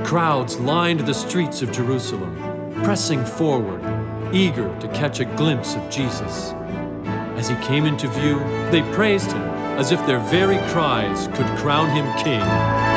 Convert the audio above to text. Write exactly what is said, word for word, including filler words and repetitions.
Crowds lined the streets of Jerusalem, pressing forward, eager to catch a glimpse of Jesus. As he came into view, they praised him as if their very cries could crown him king.